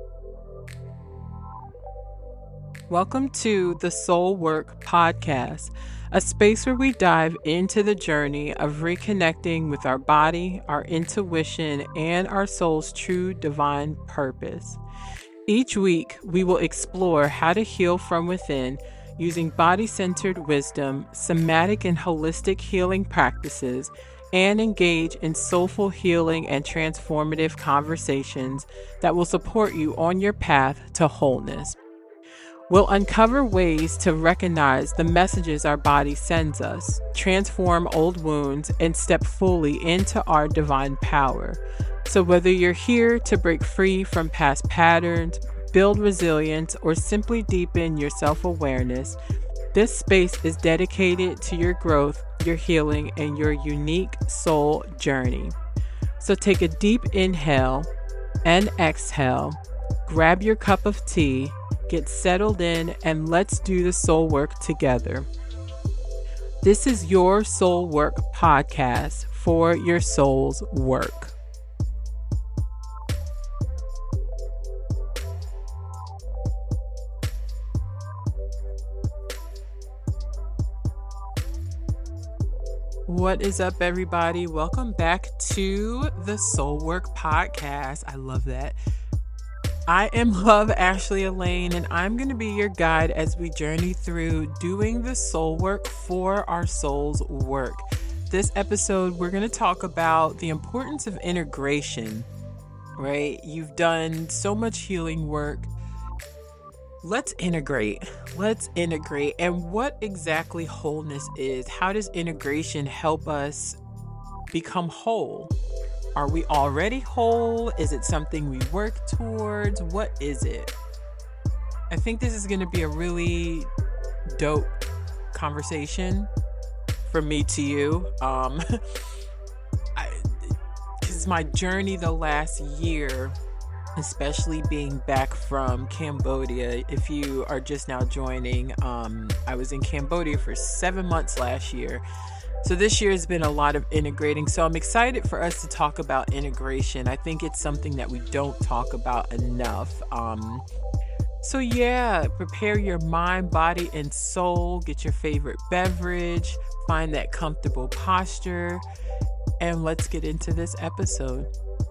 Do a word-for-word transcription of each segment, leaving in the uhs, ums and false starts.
Welcome to the Soul Work Podcast, a space where we dive into the journey of reconnecting with our body, our intuition, and our soul's true divine purpose. Each week, we will explore how to heal from within using body centered wisdom, somatic and holistic healing practices, and engage in soulful healing and transformative conversations that will support you on your path to wholeness. We'll uncover ways to recognize the messages our body sends us, transform old wounds, and step fully into our divine power. So, whether you're here to break free from past patterns, build resilience, or simply deepen your self awareness, this space is dedicated to your growth, your healing, and your unique soul journey. So, take a deep inhale and exhale, grab your cup of tea. Get settled in, and let's do the soul work together. This is your Soul Work Podcast for your soul's work. What is up, everybody? Welcome back to the Soul Work Podcast. I love that. I am Love Ashley Elaine, and I'm going to be your guide as we journey through doing the soul work for our soul's work. This episode, we're going to talk about the importance of integration, right? You've done so much healing work. Let's integrate. Let's integrate. And what exactly wholeness is? How does integration help us become whole? Are we already whole? Is it something we work towards? What is it? I think this is going to be a really dope conversation from me to you. Um, because my journey the last year, especially being back from Cambodia, if you are just now joining, um, I was in Cambodia for seven months last year. So this year has been a lot of integrating. So I'm excited for us to talk about integration. I think it's something that we don't talk about enough. Um, so yeah, prepare your mind, body, and soul. Get your favorite beverage. Find that comfortable posture. And let's get into this episode.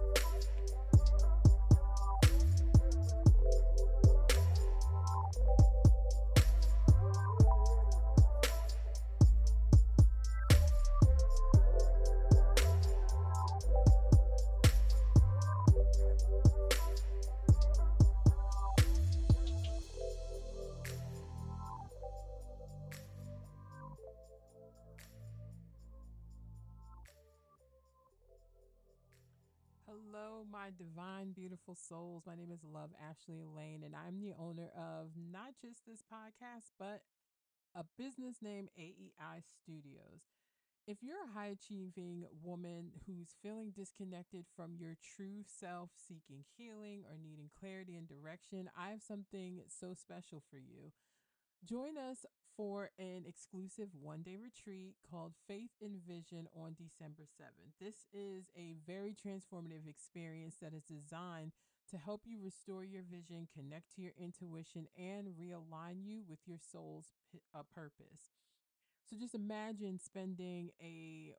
Hello, my divine, beautiful souls. My name is Love Ashley Elaine, and I'm the owner of not just this podcast, but a business named A E I Studios. If you're a high achieving woman who's feeling disconnected from your true self, seeking healing, or needing clarity and direction, I have something so special for you. Join us for an exclusive one day retreat called Faith and Vision on December seventh. This is a very transformative experience that is designed to help you restore your vision, connect to your intuition, and realign you with your soul's p- uh, purpose. So just imagine spending a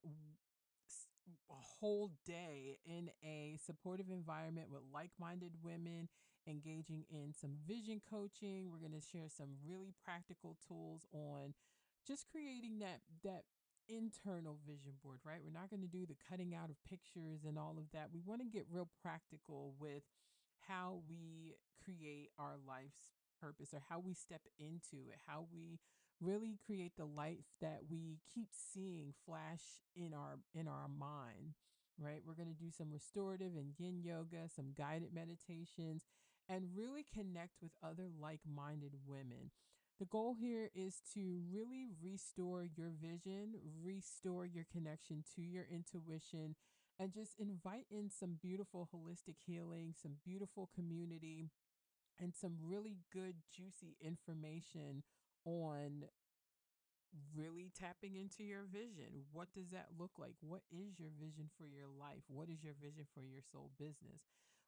a whole day in a supportive environment with like-minded women, engaging in some vision coaching. We're going to share some really practical tools on just creating that that internal vision board, right? We're not going to do the cutting out of pictures and all of that. We want to get real practical with how we create our life's purpose, or how we step into it, how we really create the life that we keep seeing flash in our in our mind, right? We're going to do some restorative and yin yoga, some guided meditations, and really connect with other like-minded women. The goal here is to really restore your vision, restore your connection to your intuition, and just invite in some beautiful holistic healing, some beautiful community, and some really good, juicy information on really tapping into your vision. What does that look like? What is your vision for your life? What is your vision for your soul business?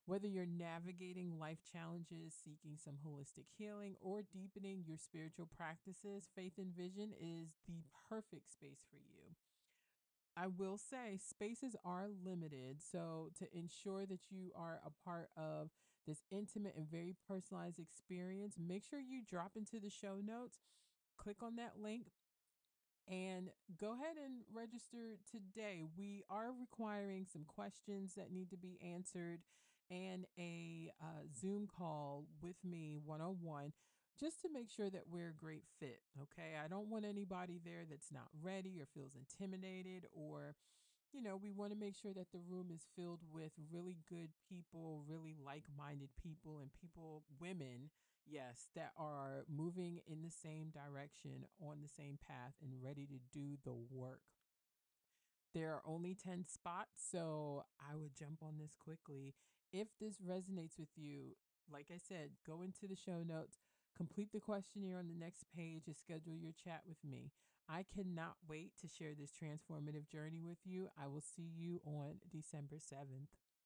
Whether you're navigating life challenges, seeking some holistic healing, or deepening your spiritual practices, Faith and Vision is the perfect space for you. I will say spaces are limited. So, to ensure that you are a part of this intimate and very personalized experience, make sure you drop into the show notes, click on that link, and go ahead and register today. We are requiring some questions that need to be answered and a uh, Zoom call with me one on one just to make sure that we're a great fit. Okay. I don't want anybody there that's not ready or feels intimidated, or you know, we want to make sure that the room is filled with really good people, really like minded people, and people, women, yes, that are moving in the same direction, on the same path, and ready to do the work. There are only ten spots, so I would jump on this quickly. If this resonates with you, like I said, go into the show notes, complete the questionnaire on the next page, and schedule your chat with me. I cannot wait to share this transformative journey with you. I will see you on December seventh.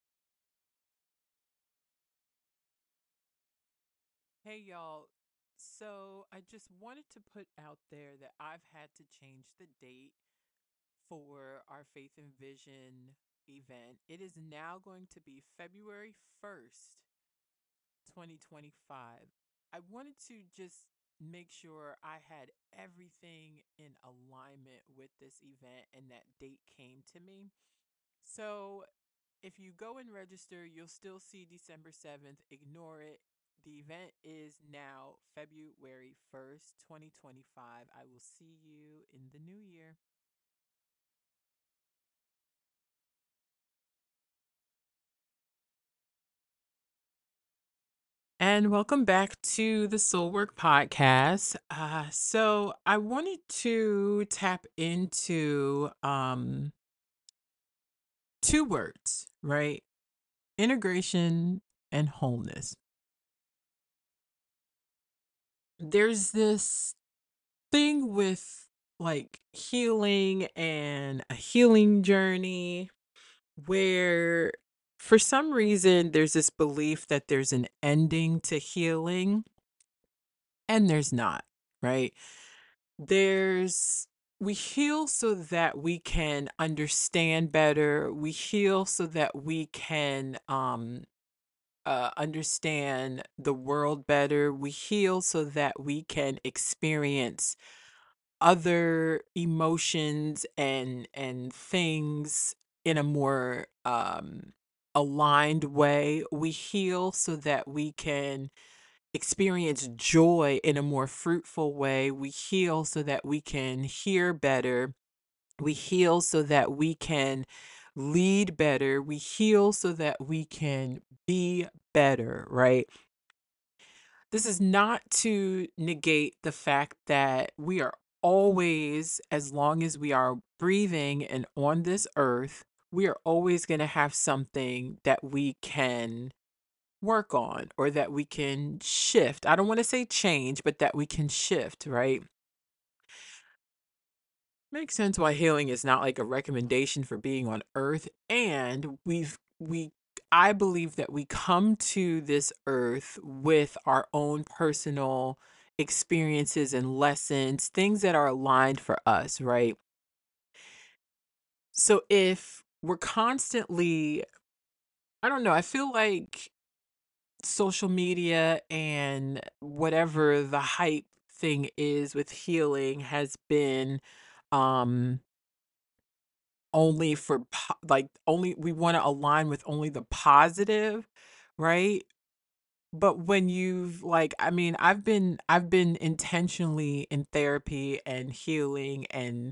Hey, y'all. So, I just wanted to put out there that I've had to change the date for our Faith and Vision event. It is now going to be February first, twenty twenty-five. I wanted to just make sure I had everything in alignment with this event and that date came to me. So if you go and register, you'll still see December seventh. Ignore it. The event is now February first, twenty twenty-five. I will see you in the new year. And welcome back to the Soul Work Podcast. Uh, so I wanted to tap into um, two words, right? Integration and wholeness. There's this thing with like healing and a healing journey where for some reason there's this belief that there's an ending to healing, and there's not, right? There's we heal so that we can understand better. We heal so that we can um uh, understand the world better. We heal so that we can experience other emotions and and things in a more um aligned way. We heal so that we can experience joy in a more fruitful way. We heal so that we can hear better. We heal so that we can lead better. We heal so that we can be better, right? This is not to negate the fact that we are always, as long as we are breathing and on this earth, we are always going to have something that we can work on or that we can shift. I don't want to say change, but that we can shift, right? Makes sense why healing is not like a recommendation for being on earth. And we've, we, I believe that we come to this earth with our own personal experiences and lessons, things that are aligned for us, right? So if we're constantly, I don't know, I feel like social media and whatever the hype thing is with healing has been um only for po- like only we want to align with only the positive, right? But when you've like I mean, I've been I've been intentionally in therapy and healing and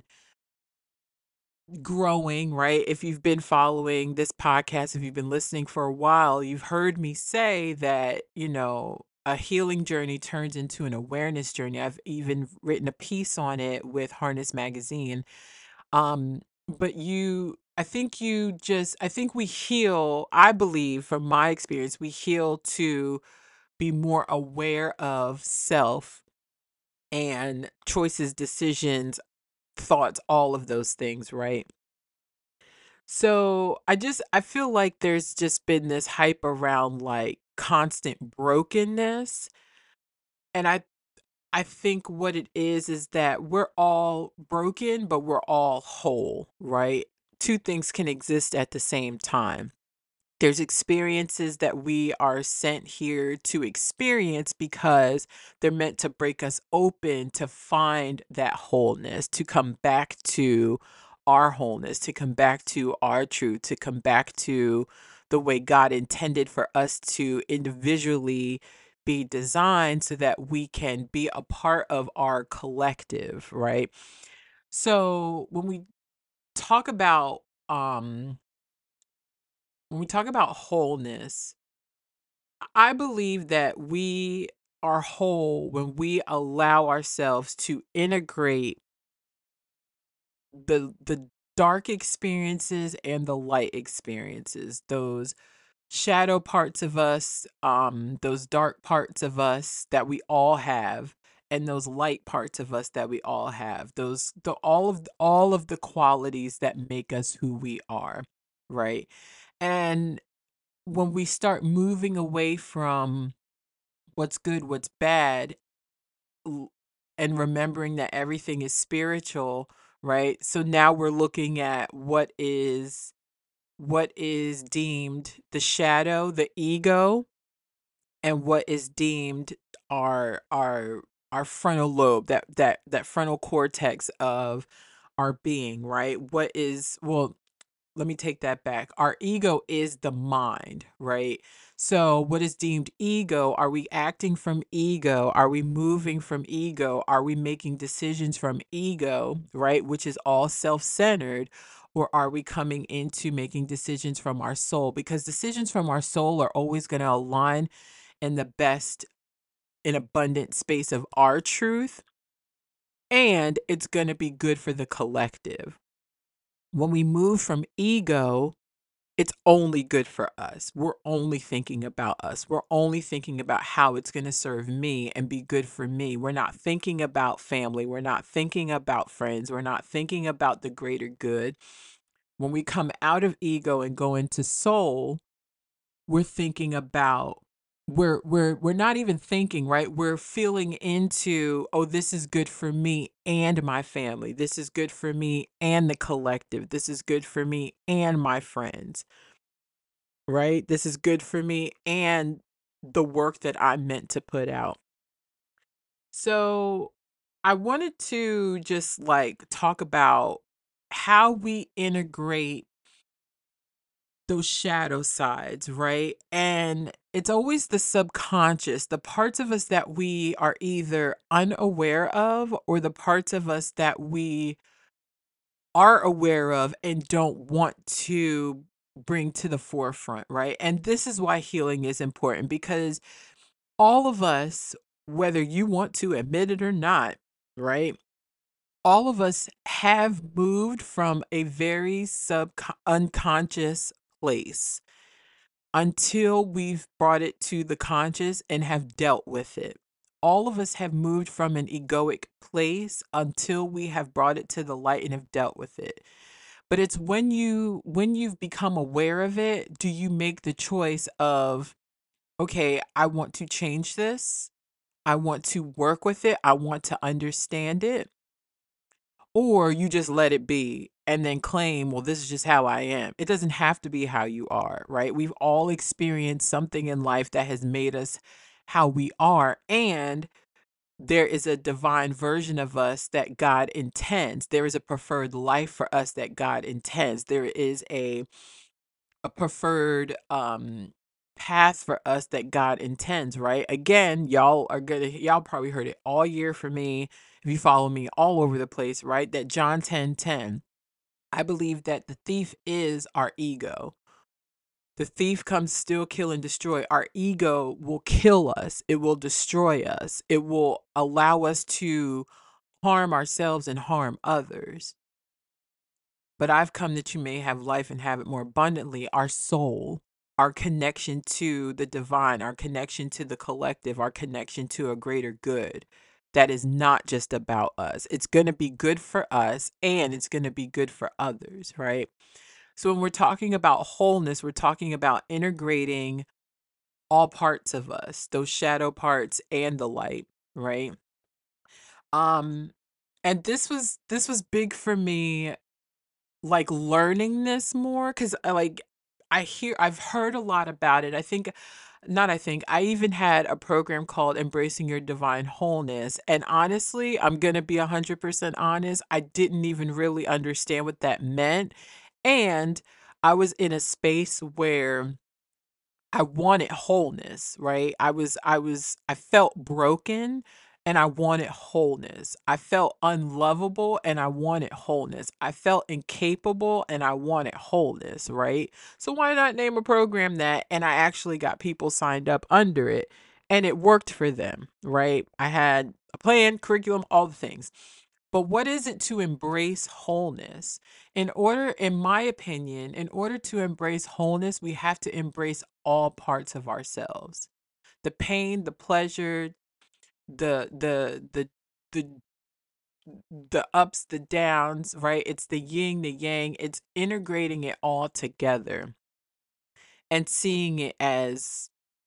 growing, right? If you've been following this podcast, if you've been listening for a while, you've heard me say that, you know, a healing journey turns into an awareness journey. I've even written a piece on it with Harness Magazine. Um, but you, I think you just, I think we heal, I believe from my experience, we heal to be more aware of self and choices, decisions, thoughts, all of those things, right? So I just I feel like there's just been this hype around like constant brokenness. And I I think what it is is that we're all broken, but we're all whole, right? Two things can exist at the same time. There's experiences that we are sent here to experience because they're meant to break us open to find that wholeness, to come back to our wholeness, to come back to our truth, to come back to the way God intended for us to individually be designed so that we can be a part of our collective, right? So when we talk about um when we talk about wholeness, I believe that we are whole when we allow ourselves to integrate the the dark experiences and the light experiences, those shadow parts of us, um, those dark parts of us that we all have, and those light parts of us that we all have. Those the all of all of the qualities that make us who we are, right? And when we start moving away from what's good, what's bad, l- and remembering that everything is spiritual, right? So now we're looking at what is what is deemed the shadow, the ego, and what is deemed our our our frontal lobe, that that that frontal cortex of our being, right? What is well, let me take that back. Our ego is the mind, right? So, what is deemed ego? Are we acting from ego? Are we moving from ego? Are we making decisions from ego, right? Which is all self centered. Or are we coming into making decisions from our soul? Because decisions from our soul are always going to align in the best and abundant space of our truth. And it's going to be good for the collective. When we move from ego, it's only good for us. We're only thinking about us. We're only thinking about how it's going to serve me and be good for me. We're not thinking about family. We're not thinking about friends. We're not thinking about the greater good. When we come out of ego and go into soul, we're thinking about we're we're we're not even thinking, right? We're feeling into, oh, this is good for me and my family. This is good for me and the collective. This is good for me and my friends, right? This is good for me and the work that I'm meant to put out. So I wanted to just like talk about how we integrate those shadow sides, right? And it's always the subconscious, the parts of us that we are either unaware of or the parts of us that we are aware of and don't want to bring to the forefront, right? And this is why healing is important, because all of us, whether you want to admit it or not, right? All of us have moved from a very sub unconscious place until we've brought it to the conscious and have dealt with it. All of us have moved from an egoic place until we have brought it to the light and have dealt with it. But it's when you when you've become aware of it, do you make the choice of, okay, I want to change this. I want to work with it. I want to understand it. Or you just let it be and then claim, well, this is just how I am. It doesn't have to be how you are, right? We've all experienced something in life that has made us how we are. And there is a divine version of us that God intends. There is a preferred life for us that God intends. There is a a preferred um path for us that God intends, right? Again, y'all are gonna y'all probably heard it all year from me if you follow me all over the place, right? That John ten ten. I believe that the thief is our ego. The thief comes steal, kill, and destroy. Our ego will kill us. It will destroy us. It will allow us to harm ourselves and harm others. But I've come that you may have life and have it more abundantly. Our soul, our connection to the divine, our connection to the collective, our connection to a greater good that is not just about us. It's going to be good for us and it's going to be good for others, right? So when we're talking about wholeness, we're talking about integrating all parts of us, those shadow parts and the light, right? Um and this was this was big for me, like learning this more, cuz like I hear I've heard a lot about it. I think not I think I even had a program called Embracing Your Divine Wholeness, and honestly, I'm going to be one hundred percent honest, I didn't even really understand what that meant. And I was in a space where I wanted wholeness, right? I was I was I felt broken and I wanted wholeness. I felt unlovable and I wanted wholeness. I felt incapable and I wanted wholeness, right? So why not name a program that, and I actually got people signed up under it and it worked for them, right? I had a plan, curriculum, all the things. But what is it to embrace wholeness? In order, in my opinion, in order to embrace wholeness, we have to embrace all parts of ourselves. The pain, the pleasure, the the the the the ups, the downs, right? It's the yin, the yang. It's integrating it all together and seeing it as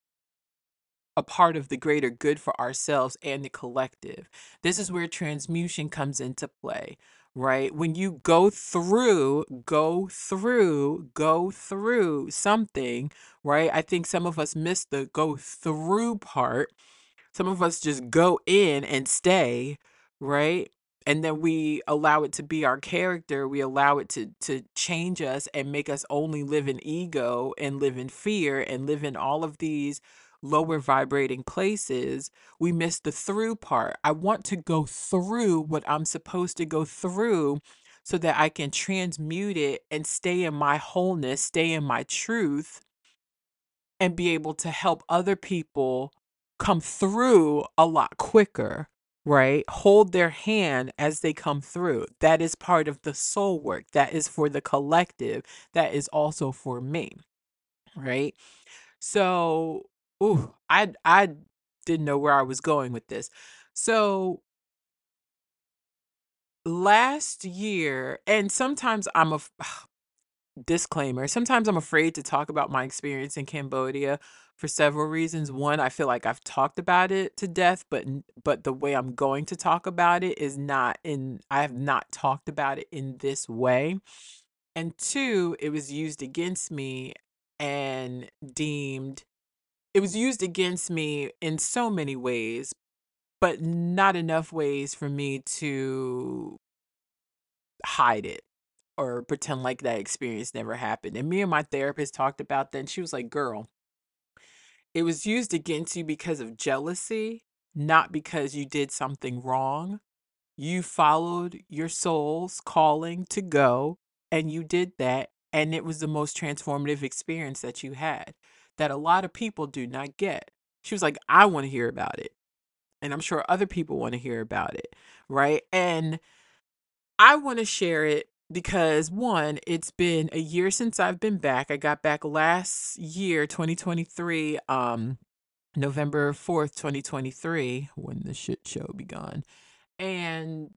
a part of the greater good for ourselves and the collective. This is where transmutation comes into play, right? When you go through, go through, go through something, right? I think some of us miss the go through part. Some of us just go in and stay, right? And then we allow it to be our character. We allow it to to change us and make us only live in ego and live in fear and live in all of these lower vibrating places. We miss the through part. I want to go through what I'm supposed to go through so that I can transmute it and stay in my wholeness, stay in my truth, and be able to help other people come through a lot quicker, right? Hold their hand as they come through. That is part of the soul work. That is for the collective. That is also for me, right? So, ooh, I I didn't know where I was going with this. So, last year, and sometimes I'm a disclaimer, sometimes I'm afraid to talk about my experience in Cambodia for several reasons. One, I feel like I've talked about it to death, but n- but the way I'm going to talk about it is not in I have not talked about it in this way. And two, it was used against me and deemed it was used against me in so many ways, but not enough ways for me to hide it or pretend like that experience never happened. And me and my therapist talked about that, and she was like, "Girl, it was used against you because of jealousy, not because you did something wrong. You followed your soul's calling to go, and you did that, and it was the most transformative experience that you had that a lot of people do not get." She was like, "I want to hear about it, and I'm sure other people want to hear about it, right?" And I want to share it because one, it's been a year since I've been back. I got back last year, twenty twenty-three, um, November fourth, twenty twenty-three, when the shit show begun. And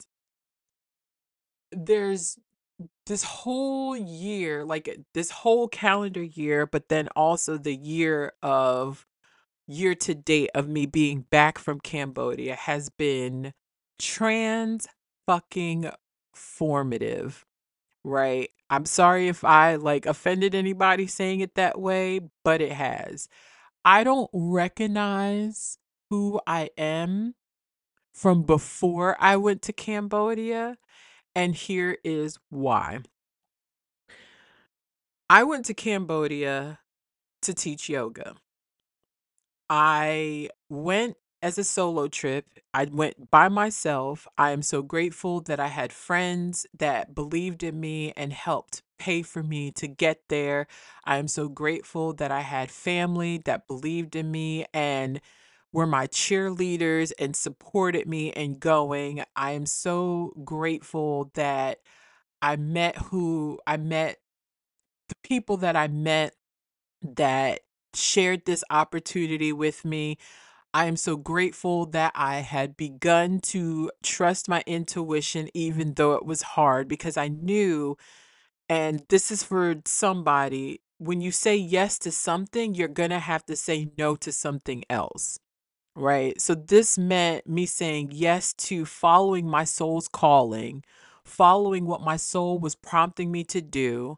there's this whole year, like uh, this whole calendar year, but then also the year of year to date of me being back from Cambodia has been trans fucking formative, right? I'm sorry if I like offended anybody saying it that way, but it has. I don't recognize who I am from before I went to Cambodia, and here is why. I went to Cambodia to teach yoga. I went as a solo trip. I went by myself. I am so grateful that I had friends that believed in me and helped pay for me to get there. I am so grateful that I had family that believed in me and were my cheerleaders and supported me in going. I am so grateful that I met who I met the people that I met that shared this opportunity with me. I am so grateful that I had begun to trust my intuition, even though it was hard, because I knew And this is for somebody. When you say yes to something, you're going to have to say no to something else. Right. So this meant me saying yes to following my soul's calling, following what my soul was prompting me to do,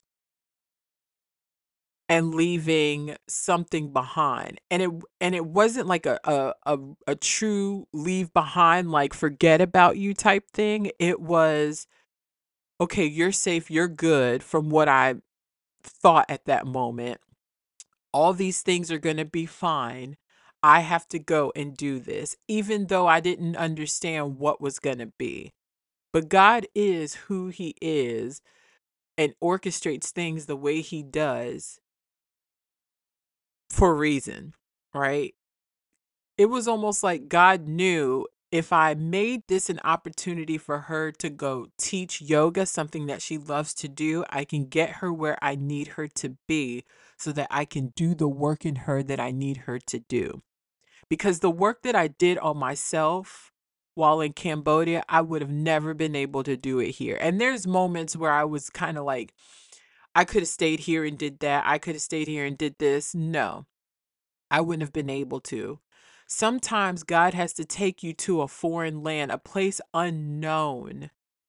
and leaving something behind. And it and it wasn't like a a a, a true leave behind, like forget about you type thing. It was, okay, you're safe, you're good from what I thought at that moment. All these things are going to be fine. I have to go and do this, even though I didn't understand what was going to be. But God is who He is and orchestrates things the way He does for a reason, right? It was almost like God knew if I made this an opportunity for her to go teach yoga, something that she loves to do, I can get her where I need her to be so that I can do the work in her that I need her to do. Because the work that I did on myself while in Cambodia, I would have never been able to do it here. And there's moments where I was kind of like, I could have stayed here and did that. I could have stayed here and did this. No, I wouldn't have been able to. Sometimes God has to take you to a foreign land, a place unknown,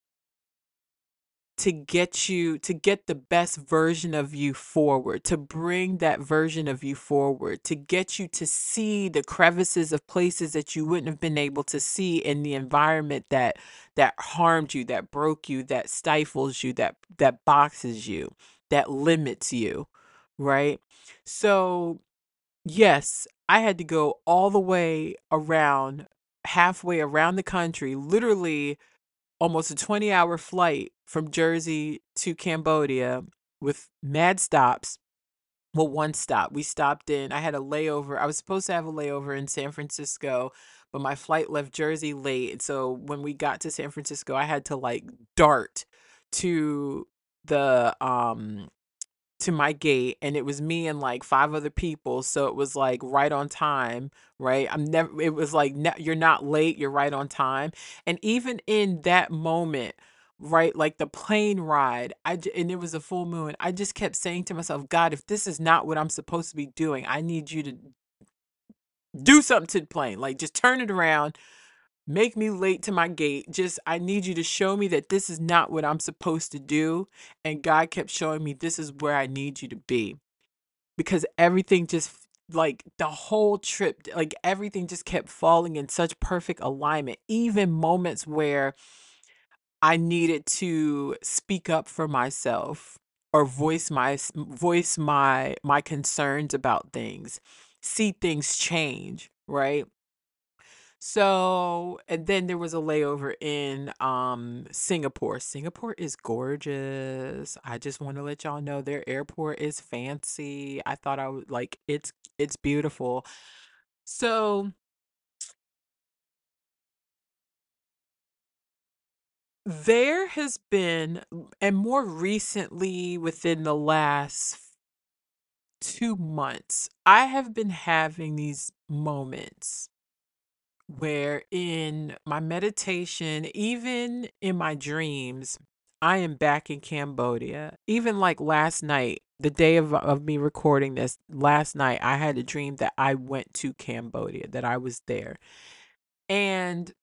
to get you to get the best version of you forward, to bring that version of you forward, to get you to see the crevices of places that you wouldn't have been able to see in the environment that that harmed you, that broke you, that stifles you, that that boxes you, that limits you, right? So yes, I had to go all the way around, halfway around the country, literally almost a twenty hour flight from Jersey to Cambodia with mad stops. Well, one stop. We stopped in, I had a layover. I was supposed to have a layover in San Francisco, but my flight left Jersey late. And so when we got to San Francisco, I had to like dart to the um to my gate, and it was me and like five other people, so it was like right on time, right? I'm never It was like ne- you're not late, you're right on time. And even in that moment, right, like the plane ride, I j- and it was a full moon, I just kept saying to myself, God, if this is not what I'm supposed to be doing, I need you to do something to the plane, like just turn it around, make me late to my gate. Just, I need you to show me that this is not what I'm supposed to do. And God kept showing me, this is where I need you to be. Because everything just, like the whole trip, like everything just kept falling in such perfect alignment. Even moments where I needed to speak up for myself or voice my voice my my concerns about things, see things change, right? So, and then there was a layover in um Singapore. Singapore is gorgeous. I just want to let y'all know their airport is fancy. I thought I would like it's it's beautiful. So, there has been, and more recently within the last two months, I have been having these moments where in my meditation, even in my dreams, I am back in Cambodia. Even like last night, the day of, of me recording this, last night, I had a dream that I went to Cambodia, that I was there. And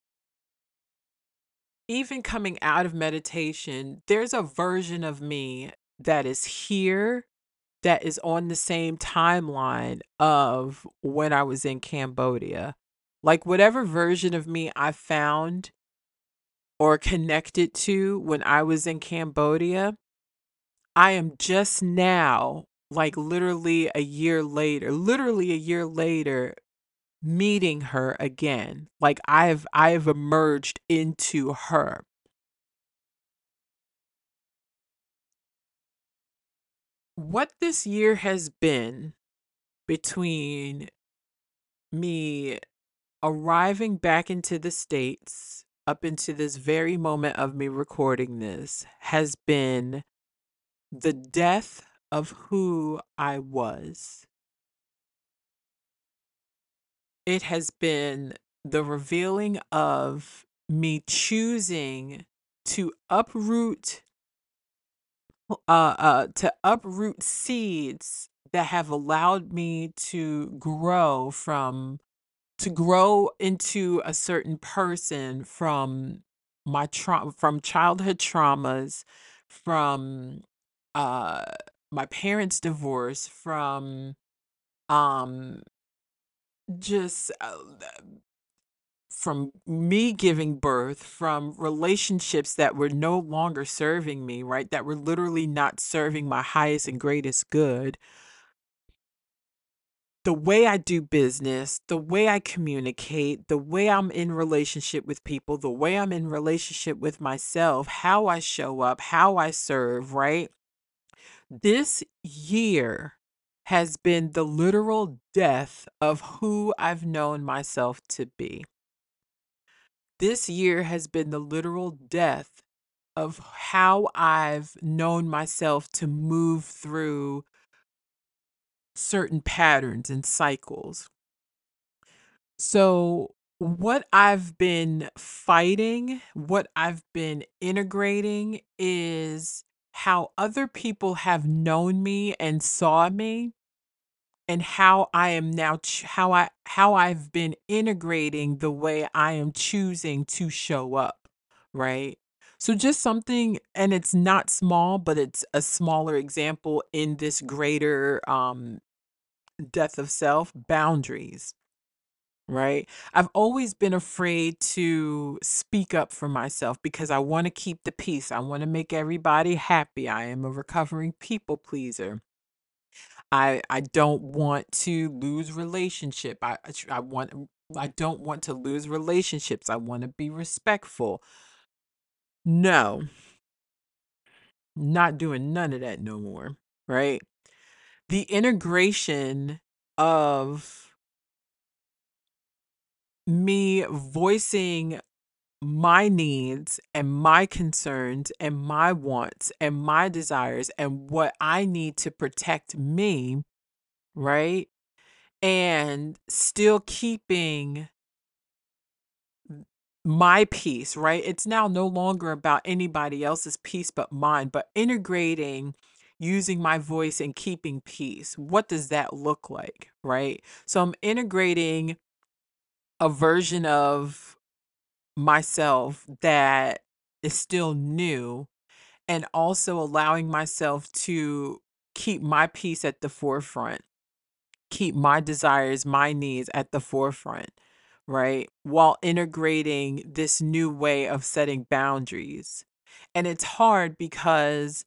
even coming out of meditation, there's a version of me that is here, that is on the same timeline of when I was in Cambodia. Like whatever version of me I found or connected to when I was in Cambodia, I am just now, like literally a year later, literally a year later, meeting her again. Like I've I've emerged into her. What this year has been between me arriving back into the States up into this very moment of me recording this has been the death of who I was. It has been the revealing of me choosing to uproot uh, uh, to uproot seeds that have allowed me to grow from to grow into a certain person from my trauma from childhood traumas, from uh my parents' divorce, from um just uh, from me giving birth, from relationships that were no longer serving me, right? That were literally not serving my highest and greatest good. The way I do business, the way I communicate, the way I'm in relationship with people, the way I'm in relationship with myself, how I show up, how I serve, right? This year has been the literal death of who I've known myself to be. This year has been the literal death of how I've known myself to move through certain patterns and cycles. So, what I've been fighting, what I've been integrating is how other people have known me and saw me, and how I am now ch- how I how I've been integrating the way I am choosing to show up, right? So just something, and it's not small, but it's a smaller example in this greater um death of self, boundaries, right? I've always been afraid to speak up for myself because I want to keep the peace. I want to make everybody happy. I am a recovering people pleaser. I I don't want to lose relationship. I I tr- I want I don't want to lose relationships. I want to be respectful. No, not doing none of that no more, right? The integration of me voicing my needs and my concerns and my wants and my desires and what I need to protect me, right? And still keeping my peace, right? It's now no longer about anybody else's peace but mine, but integrating using my voice and keeping peace. What does that look like, right? So I'm integrating a version of myself that is still new, and also allowing myself to keep my peace at the forefront, keep my desires, my needs at the forefront, right? While integrating this new way of setting boundaries. And it's hard because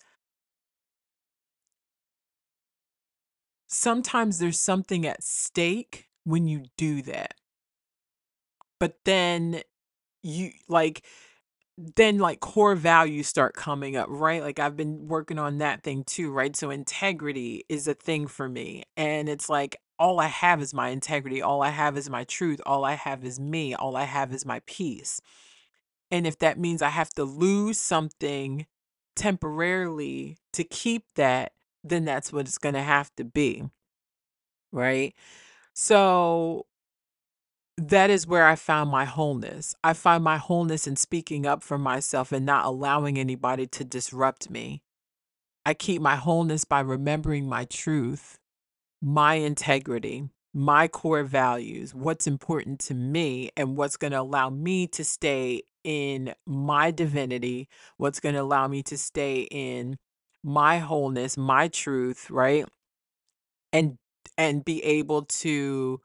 sometimes there's something at stake when you do that. But then you like then like core values start coming up, right? Like I've been working on that thing too, right? So integrity is a thing for me. And it's like all I have is my integrity. All I have is my truth. All I have is me. All I have is my peace. And if that means I have to lose something temporarily to keep that, then that's what it's going to have to be, right? So that is where I found my wholeness. I find my wholeness in speaking up for myself and not allowing anybody to disrupt me. I keep my wholeness by remembering my truth, my integrity, my core values, what's important to me, and what's going to allow me to stay in my divinity, what's going to allow me to stay in my wholeness, my truth, right? And and be able to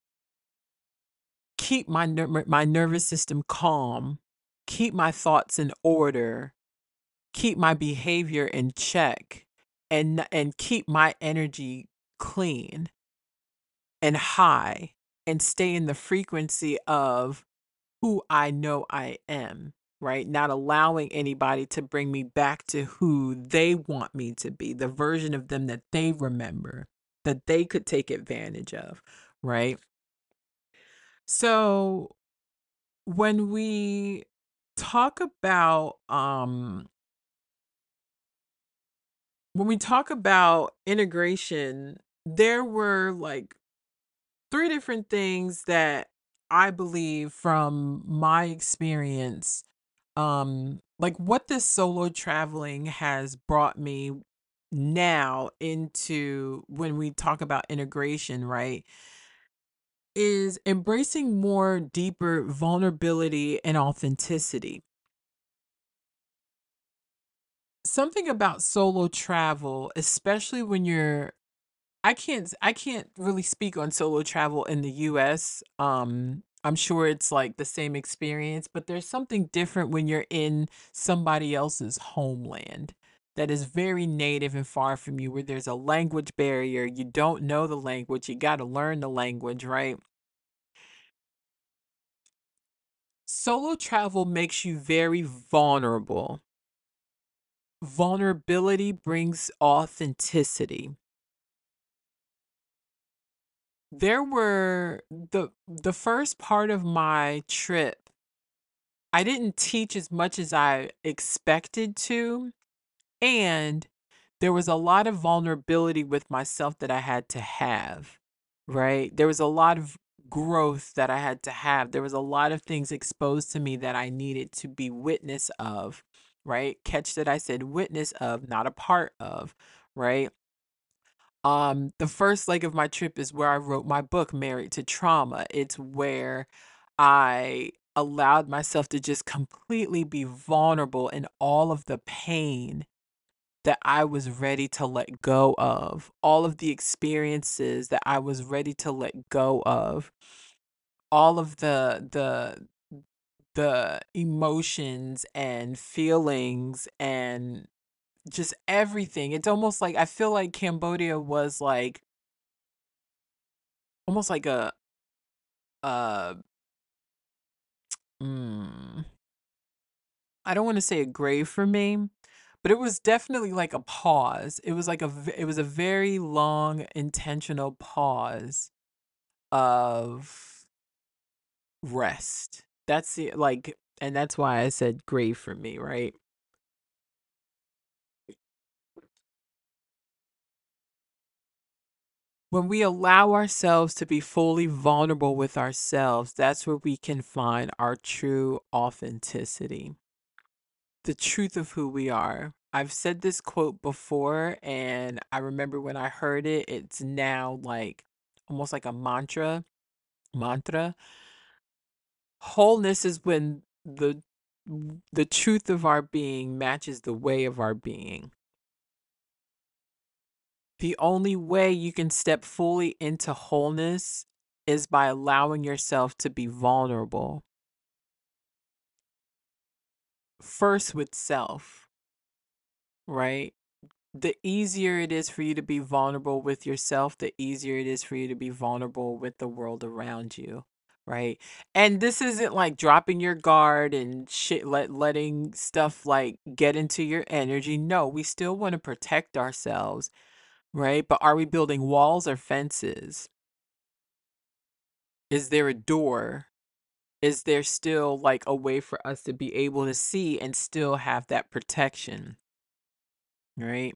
keep my ner- my nervous system calm, keep my thoughts in order, keep my behavior in check, and and keep my energy clean and high, and stay in the frequency of who I know I am, right? Not allowing anybody to bring me back to who they want me to be, the version of them that they remember, that they could take advantage of, right? So when we talk about um when we talk about integration, there were like three different things that I believe from my experience um like what this solo traveling has brought me now into when we talk about integration, right? Is embracing more deeper vulnerability and authenticity. Something about solo travel, especially when you're I can't I can't really speak on solo travel in the U S. Um, I'm sure it's like the same experience, but there's something different when you're in somebody else's homeland that is very native and far from you, where there's a language barrier. You don't know the language, you got to learn the language, right? Solo travel makes you very vulnerable. Vulnerability brings authenticity. There were the the first part of my trip, I didn't teach as much as I expected to, and there was a lot of vulnerability with myself that I had to have, right? There was a lot of growth that I had to have. There was a lot of things exposed to me that I needed to be witness of, right? Catch that I said witness of, not a part of, right? Um, the first leg of my trip is where I wrote my book, Married to Trauma. It's where I allowed myself to just completely be vulnerable in all of the pain that I was ready to let go of, all of the experiences that I was ready to let go of, all of the the the emotions and feelings and just everything. It's almost like I feel like Cambodia was like almost like a uh mm, I don't want to say a grave for me, but it was definitely like a pause. It was like a v- it was a very long intentional pause of rest. That's the like and that's why I said grave for me, right? When we allow ourselves to be fully vulnerable with ourselves, that's where we can find our true authenticity, the truth of who we are. I've said this quote before, and I remember when I heard it, it's now like almost like a mantra. Mantra. Wholeness is when the the truth of our being matches the way of our being. The only way you can step fully into wholeness is by allowing yourself to be vulnerable. First with self, right? The easier it is for you to be vulnerable with yourself, the easier it is for you to be vulnerable with the world around you, right? And this isn't like dropping your guard and shit, let letting stuff like get into your energy. No, we still want to protect ourselves, right? But are we building walls or fences? Is there a door? Is there still like a way for us to be able to see and still have that protection, right?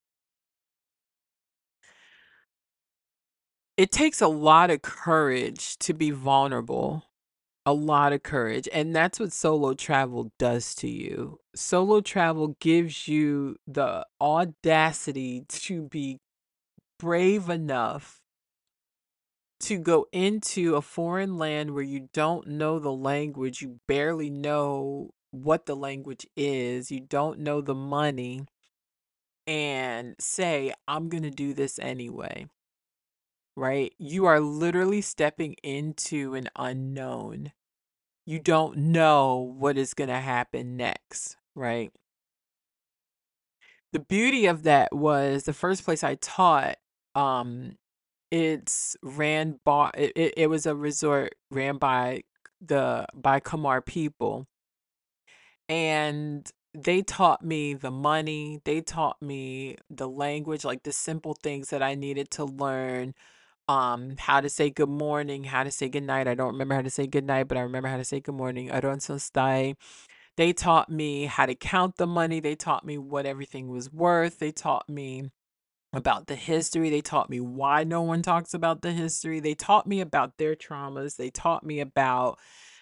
It takes a lot of courage to be vulnerable, a lot of courage. And that's what solo travel does to you. Solo travel gives you the audacity to be brave enough to go into a foreign land where you don't know the language, you barely know what the language is, you don't know the money, and say, I'm going to do this anyway. Right? You are literally stepping into an unknown. You don't know what is going to happen next, right? The beauty of that was the first place I taught, um, it's ran by, it, it, it was a resort ran by the, by Khmer people. And they taught me the money, they taught me the language, like the simple things that I needed to learn, um how to say good morning, how to say good night. I don't remember how to say good night, but I remember how to say good morning. Aron Sostai. They taught me how to count the money. They taught me what everything was worth. They taught me about the history. They taught me why no one talks about the history. They taught me about their traumas. They taught me about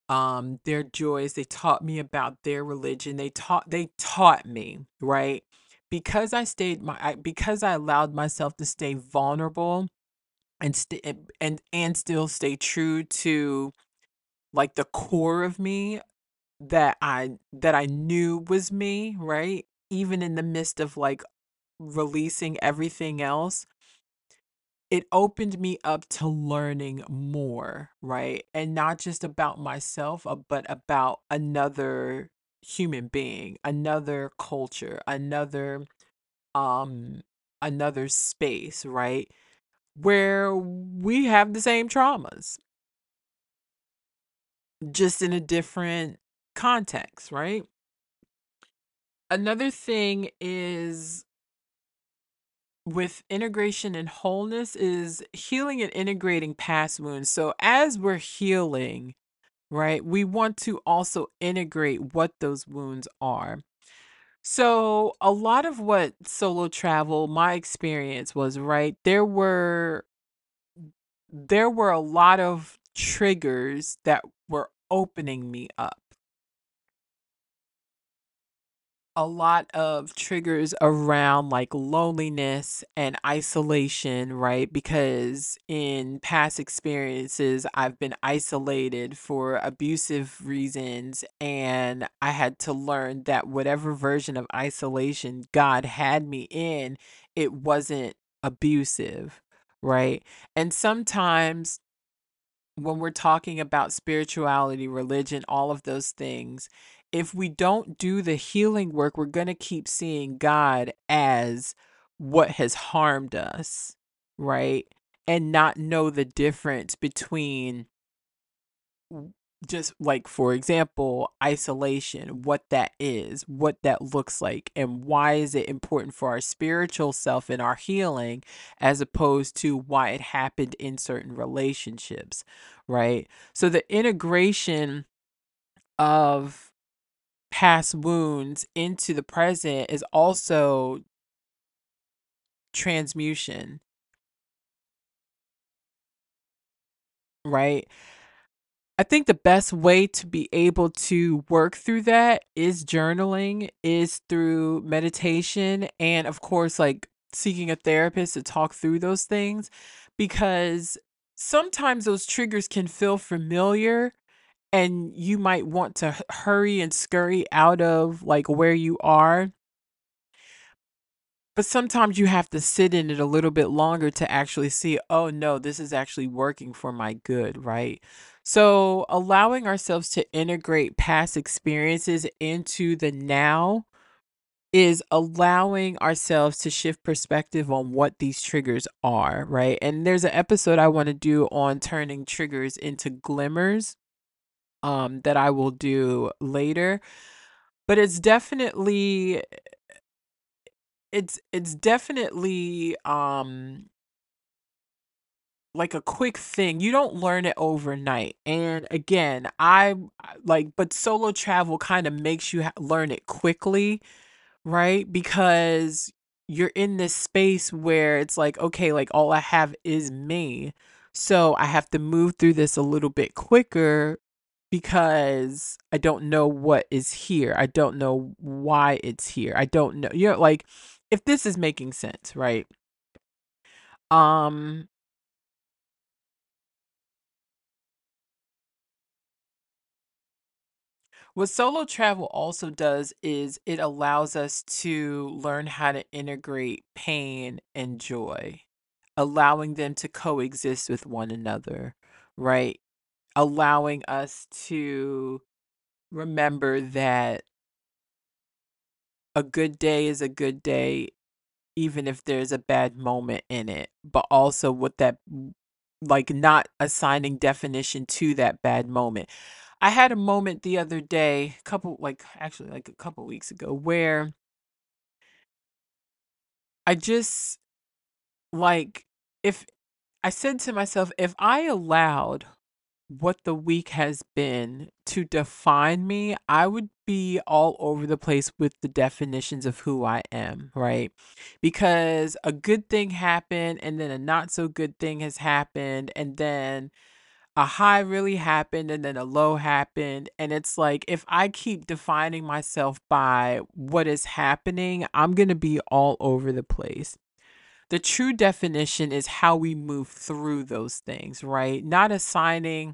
um their joys. They taught me about their religion. They taught they taught me, right? Because I stayed my I, because I allowed myself to stay vulnerable and st- and and and still stay true to like the core of me that I that I knew was me, right? Even in the midst of like releasing everything else, it opened me up to learning more, right? And not just about myself, uh, but about another human being, another culture, another um another space, right? Where we have the same traumas, just in a different context, right? Another thing is with integration and wholeness is healing and integrating past wounds. So as we're healing, right, we want to also integrate what those wounds are. So a lot of what solo travel, my experience was, right, there were there were a lot of triggers that were opening me up. A lot of triggers around like loneliness and isolation, right? Because in past experiences, I've been isolated for abusive reasons, and I had to learn that whatever version of isolation God had me in, it wasn't abusive, right? And sometimes when we're talking about spirituality, religion, all of those things, if we don't do the healing work, we're going to keep seeing God as what has harmed us, right? And not know the difference between w- just like, for example, isolation, what that is, what that looks like, and why is it important for our spiritual self and our healing, as opposed to why it happened in certain relationships, right? So the integration of past wounds into the present is also transmutation, right? I think the best way to be able to work through that is journaling, is through meditation, and of course, like seeking a therapist to talk through those things, because sometimes those triggers can feel familiar and you might want to h- hurry and scurry out of like where you are. But sometimes you have to sit in it a little bit longer to actually see, oh no, this is actually working for my good, right? So allowing ourselves to integrate past experiences into the now is allowing ourselves to shift perspective on what these triggers are, right? And there's an episode I want to do on turning triggers into glimmers, um that I will do later. But it's definitely it's it's definitely um like a quick thing. You don't learn it overnight. And again, I like, but solo travel kind of makes you ha- learn it quickly, right? Because you're in this space where it's like, okay, like all I have is me. So I have to move through this a little bit quicker because I don't know what is here. I don't know why it's here. I don't know. You know, like if this is making sense, right? Um What solo travel also does is it allows us to learn how to integrate pain and joy, allowing them to coexist with one another, right? Allowing us to remember that a good day is a good day, even if there's a bad moment in it, but also with that, like not assigning definition to that bad moment. I had a moment the other day, couple like actually like a couple weeks ago, where I just like if I said to myself, if I allowed what the week has been to define me, I would be all over the place with the definitions of who I am, right? Because a good thing happened and then a not so good thing has happened, and then a high really happened and then a low happened. And it's like, if I keep defining myself by what is happening, I'm going to be all over the place. The true definition is how we move through those things, right? Not assigning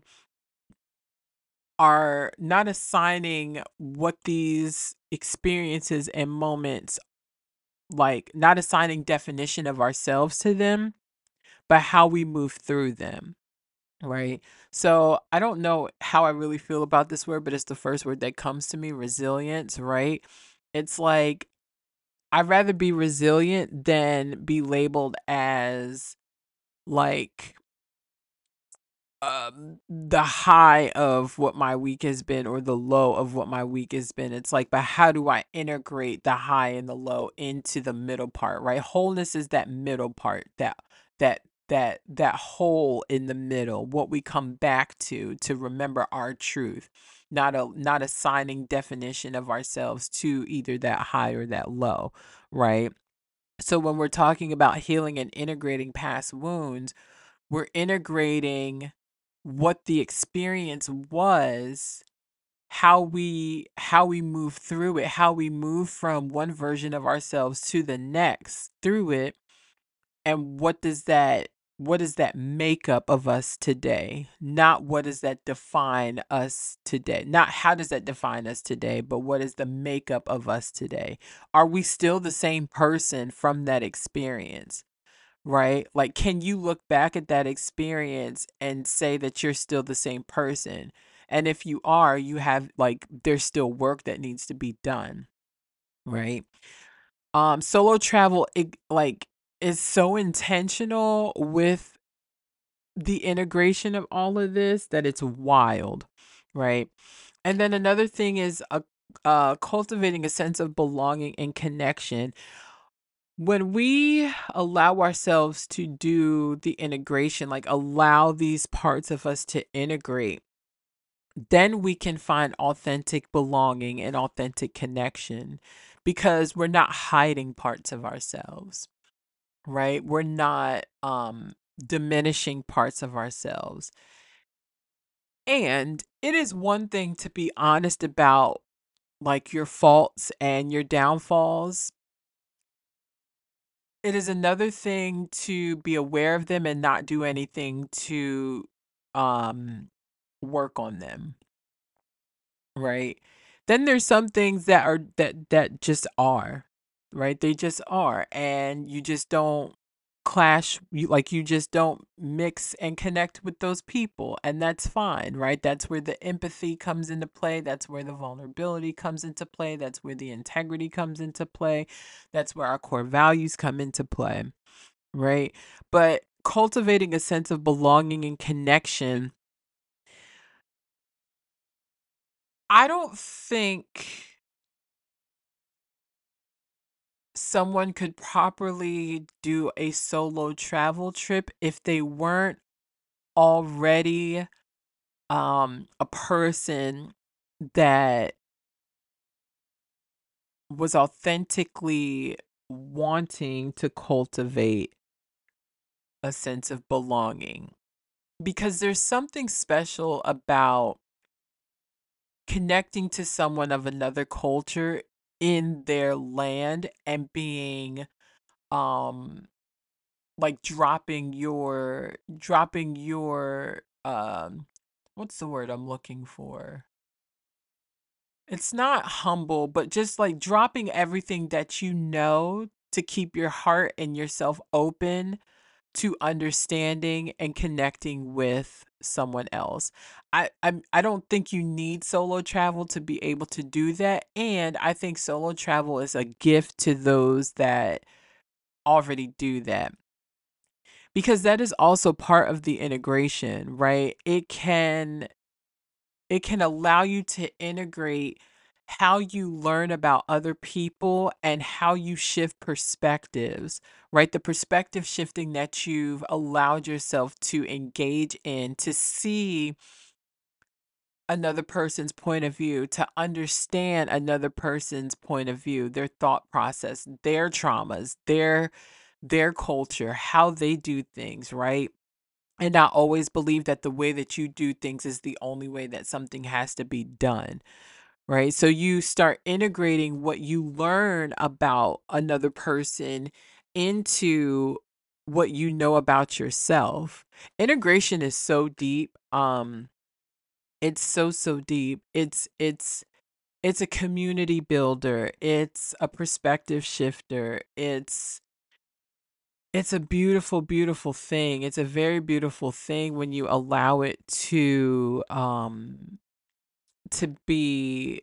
are not assigning what these experiences and moments, like not assigning definition of ourselves to them, but how we move through them, right? So I don't know how I really feel about this word, but it's the first word that comes to me, resilience, right? It's like, I'd rather be resilient than be labeled as like um the high of what my week has been or the low of what my week has been. It's like, but how do I integrate the high and the low into the middle part, right? Wholeness is that middle part, that that that that hole in the middle, what we come back to to remember our truth, not a not assigning definition of ourselves to either that high or that low, right? So when we're talking about healing and integrating past wounds, we're integrating what the experience was, how we how we move through it, how we move from one version of ourselves to the next through it, and what does that what is that makeup of us today? Not what does that define us today? Not how does that define us today, but what is the makeup of us today? Are we still the same person from that experience? Right? Like, can you look back at that experience and say that you're still the same person? And if you are, you have like, there's still work that needs to be done, right? Um, solo travel, it like is so intentional with the integration of all of this that it's wild, right? And then another thing is a uh, cultivating a sense of belonging and connection. When we allow ourselves to do the integration, like allow these parts of us to integrate, then we can find authentic belonging and authentic connection because we're not hiding parts of ourselves, right? We're not um diminishing parts of ourselves. And it is one thing to be honest about like your faults and your downfalls. It is another thing to be aware of them and not do anything to um work on them, right? Then there's some things that are that that just are, right? They just are, and you just don't clash, you like you just don't mix and connect with those people, and that's fine, right? That's where the empathy comes into play, that's where the vulnerability comes into play, that's where the integrity comes into play, that's where our core values come into play, right? But cultivating a sense of belonging and connection, I don't think someone could properly do a solo travel trip if they weren't already um a person that was authentically wanting to cultivate a sense of belonging, because there's something special about connecting to someone of another culture in their land and being um like dropping your dropping your um what's the word I'm looking for? It's not humble, but just like dropping everything that you know to keep your heart and yourself open to understanding and connecting with someone else. I I'm, I don't think you need solo travel to be able to do that, and I think solo travel is a gift to those that already do that, because that is also part of the integration, right? It can it can allow you to integrate how you learn about other people and how you shift perspectives, right? The perspective shifting that you've allowed yourself to engage in, to see another person's point of view, to understand another person's point of view, their thought process, their traumas, their their culture, how they do things, right? And I always believe that the way that you do things is the only way that something has to be done, right? So you start integrating what you learn about another person into what you know about yourself. Integration is so deep. Um, it's so so deep. It's it's it's a community builder. It's a perspective shifter. It's it's a beautiful, beautiful thing. It's a very beautiful thing when you allow it to um to be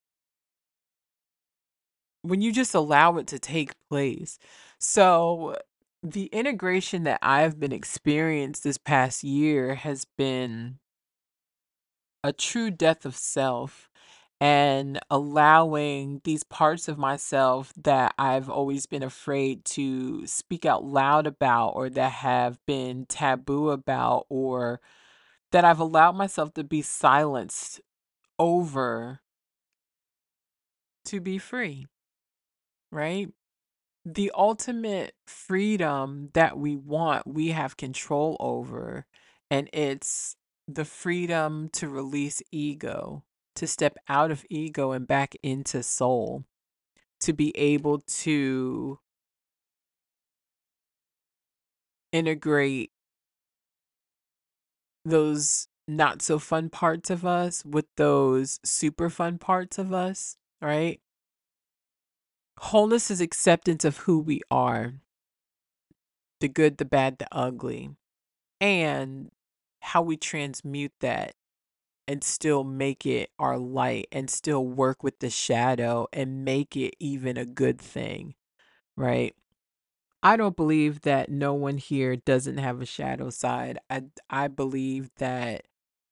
when you just allow it to take place. So the integration that I've been experienced this past year has been a true death of self and allowing these parts of myself that I've always been afraid to speak out loud about or that have been taboo about or that I've allowed myself to be silenced over to be free, right? The ultimate freedom that we want, we have control over, and it's the freedom to release ego, to step out of ego and back into soul, to be able to integrate those not so fun parts of us with those super fun parts of us, right? Wholeness is acceptance of who we are, the good, the bad, the ugly, and how we transmute that and still make it our light and still work with the shadow and make it even a good thing, right? I don't believe that no one here doesn't have a shadow side. I I believe that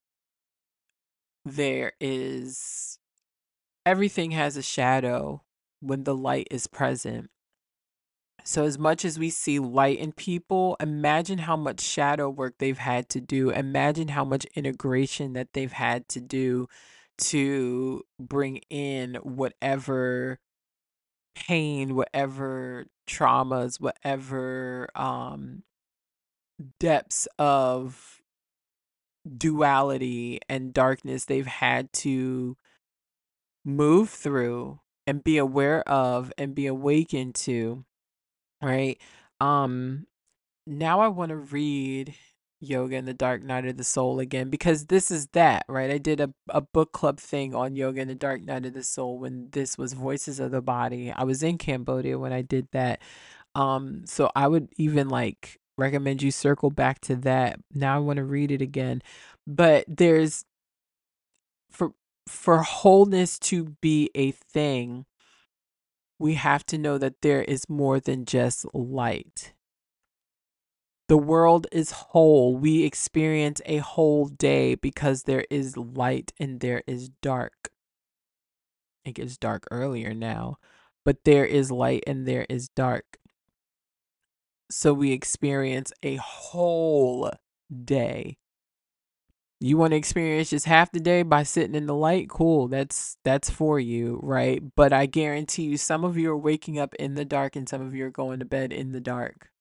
there is everything has a shadow when the light is present. So as much as we see light in people, imagine how much shadow work they've had to do. Imagine how much integration that they've had to do to bring in whatever pain, whatever traumas, whatever um depths of duality and darkness they've had to move through and be aware of and be awakened to, right? Um now I want to read Yoga and the Dark Night of the Soul again because this is that, right? I did a, a book club thing on Yoga and the Dark Night of the Soul when this was Voices of the Body. I was in Cambodia when I did that. Um, so I would even like recommend you circle back to that. Now I want to read it again. But there's for for wholeness to be a thing, we have to know that there is more than just light. The world is whole. We experience a whole day because there is light and there is dark. It gets dark earlier now, but there is light and there is dark. So we experience a whole day. You want to experience just half the day by sitting in the light? Cool. That's that's for you, right? But I guarantee you some of you are waking up in the dark and some of you are going to bed in the dark.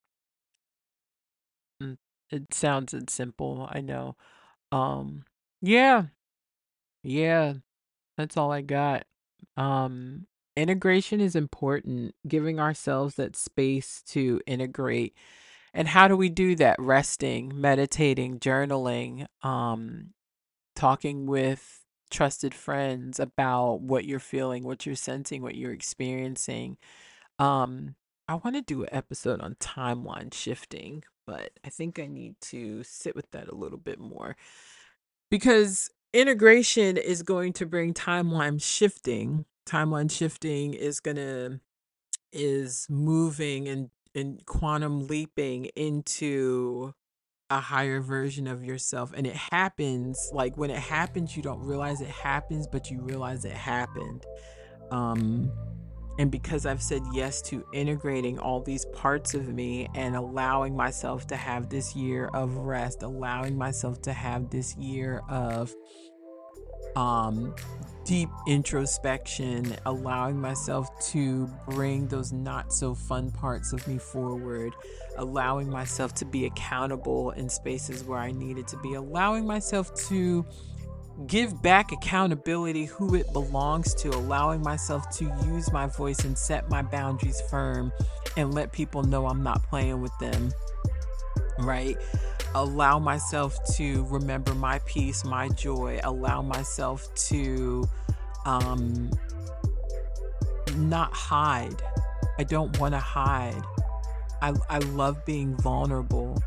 Mm, It sounds simple, I know. Um yeah, yeah, that's all I got. Um integration is important, giving ourselves that space to integrate. And how do we do that? Resting, meditating, journaling, um talking with trusted friends about what you're feeling, what you're sensing, what you're experiencing. Um, I want to do an episode on timeline shifting, but I think I need to sit with that a little bit more because integration is going to bring timeline shifting. Timeline shifting is going to is moving and and quantum leaping into a higher version of yourself, and it happens like when it happens you don't realize it happens, but you realize it happened. um and because I've said yes to integrating all these parts of me and allowing myself to have this year of rest, allowing myself to have this year of um, deep introspection, allowing myself to bring those not so fun parts of me forward, allowing myself to be accountable in spaces where I needed to be, allowing myself to give back accountability who it belongs to, allowing myself to use my voice and set my boundaries firm and let people know I'm not playing with them, right? Allow myself to remember my peace, my joy, allow myself to um, not hide. I don't want to hide. I, I love being vulnerable.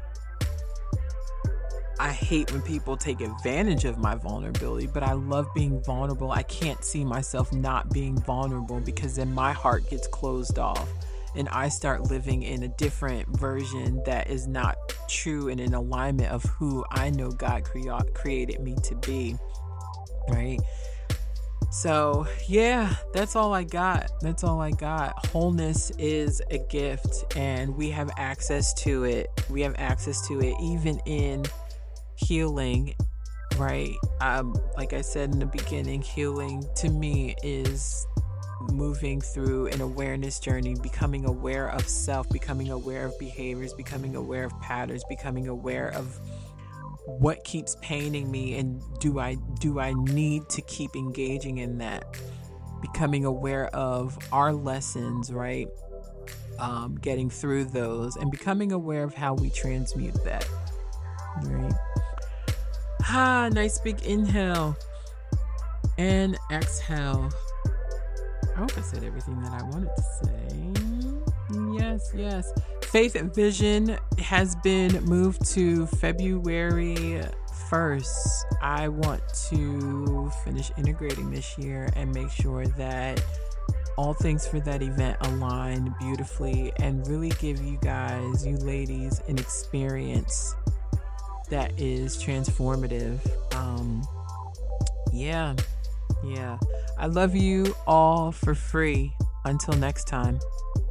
I hate when people take advantage of my vulnerability, but I love being vulnerable. I can't see myself not being vulnerable because then my heart gets closed off and I start living in a different version that is not true and in alignment of who I know God cre- created me to be, right? So yeah, that's all I got. That's all I got. Wholeness is a gift and we have access to it. We have access to it even in healing, right? Um, like I said in the beginning, healing to me is moving through an awareness journey, becoming aware of self, becoming aware of behaviors, becoming aware of patterns, becoming aware of what keeps paining me and do I do I need to keep engaging in that, becoming aware of our lessons, right? Um, getting through those and becoming aware of how we transmute that, right? Ah, nice big inhale and exhale. I hope I said everything that I wanted to say. Yes, yes. Faith and Vision has been moved to February first. I want to finish integrating this year and make sure that all things for that event align beautifully and really give you guys, you ladies, an experience that is transformative. Um, yeah, yeah. I love you all for free. Until next time.